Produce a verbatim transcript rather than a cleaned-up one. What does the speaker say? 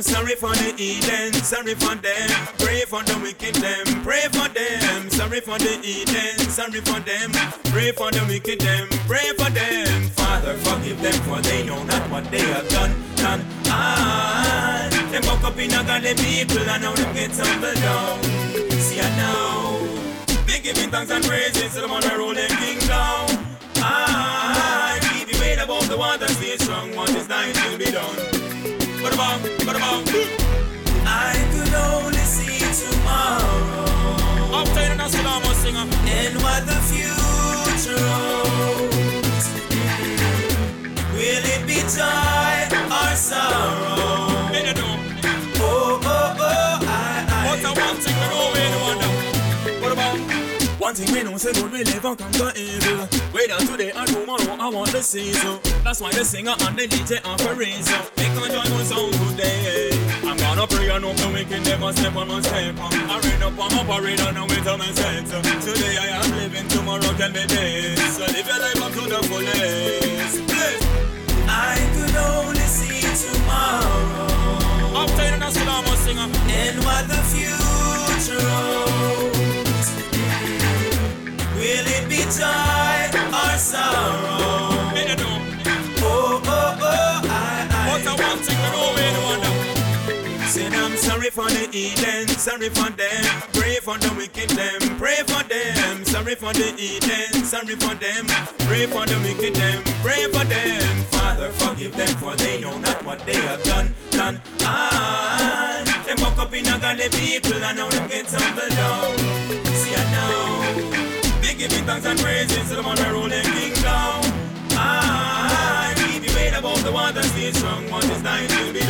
sorry for the heathen, sorry for them. Pray for the wicked them, pray for them. Sorry for the heathen, sorry for them. Pray for the wicked them, pray for them. Father, forgive them, for they know not what they have done, done. Ah, them woke up in a godly people, and now them get tumbled down. See I now, be giving thanks and praises to the one that ruling kingdom. Ah, keep your weight above the water, stay strong. What is thine will be done. What about, what about? I could only see tomorrow. I'm tired of that singer. And what the future holds. Will it be joy or sorrow? Oh, oh, oh, I, I. What's the one thing we know we don't wonder? What about? One thing we know say good will never conquer evil. Whether today or tomorrow I want to see so. That's why the singer and the D J are for reason. Make a joyful sound today. I'm gonna pray and hope the wicked never step on my step. I read up on my parade and I'm with my sex. Today I am living, tomorrow can be this. So live your life up to the fullest. Please. I could only see tomorrow. I'm tired of that singer. And what the future holds. Will it be joy or sorrow? Oh, oh, oh, I, I. What's the one thing we know we don't wonder? Say I'm sorry for the heathen, sorry for them. Pray for the wicked them, pray for them. Sorry for the heathen, sorry for them. Pray for the wicked them, pray for them. Father, forgive them, for they know not what they have done, done. Ah, them woke up in a godly people, and now them get tumbled down. See I know. Giving thanks and praises to the one that ruling kingdom. Ah, keep your weight above the water, stay strong. What is thine will be